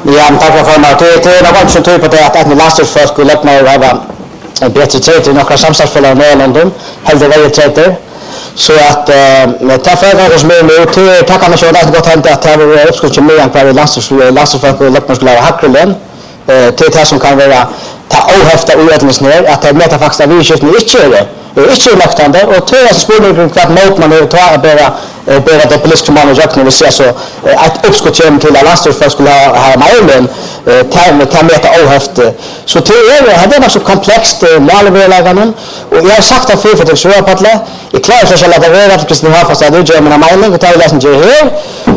Ja, men tack för mig. Det är något som tyder på det att en landslagsfolk och lätt mig ha bättre tid i några samstagsfällor med London. Hellre väldigt tid. Så att ta frågan som är nu till tackar man så att det gott hänt att det är uppskott med en kvar landslagsfolk och lätt mig skulle ha hackrlen. Till det som kan vara ta ohäfta orättvisningar att det mäta faktiskt att vi skiftar inte läktande och till att spårningen kvart mot man är ta bära det politiska man och jag kan se så att uppskott till att landslagsfolk skulle ha mailen ta mäta ohäfta så till det är så komplext målöverlägganden och jag har sagt att för det så på att jag klarar så att det är att Kristin har fast att det gör mina mailen och tar läsen till här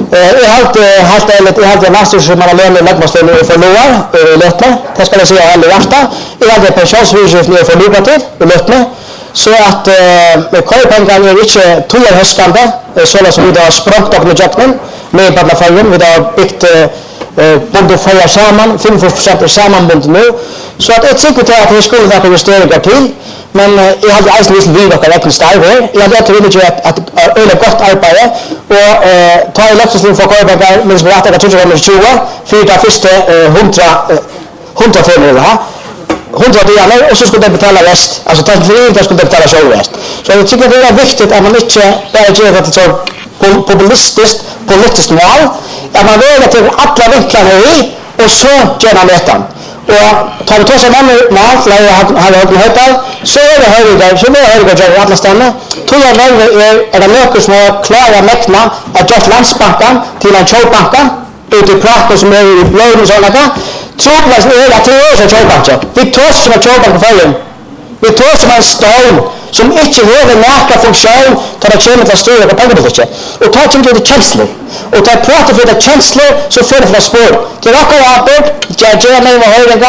jag hade landslagsfolk man lämnar läggmaslen förlorar lättna det ska jag säga alla hjärta jag hade pensionsvision för lukrativt lättna så att korpengarna är inte tullar höstande så som vi har språngt och med jacknen med på plattformen vi har byggt bond för samman 5% sammanbund nu så att ett säkert att det skulle vara investeringar till men jag hade alltså visst vi var rätt starkt här jag hade inte att öle gott arbete och ta elektriciteten för korpengar men så att det tror jag 20 för det första 100 för ha 100 dollar och så skulle det betala rest alltså ta för det skulle det betala själv rest så jag tycker det är viktigt att man inte bara gör det så politiskt mål att man väljer till alla vinklarna i och så gör man detta och tar vi tar sig mål för jag har hört så är det höjder så är det höjder alla stannar tror jag är det något som har klara mäkna att göra Landsbanken till en köpbanken ute i Prato som är i blöden och sådana där tråklas är att det är så köpbanken vi tar som en köpbank för följen vi tar som en stål som inte har någon funktion tar det kommer att styra på pengarna och tar till det känslor och tar prata för det känslor så får det för spår till råkar arbete jag gör mig med höjden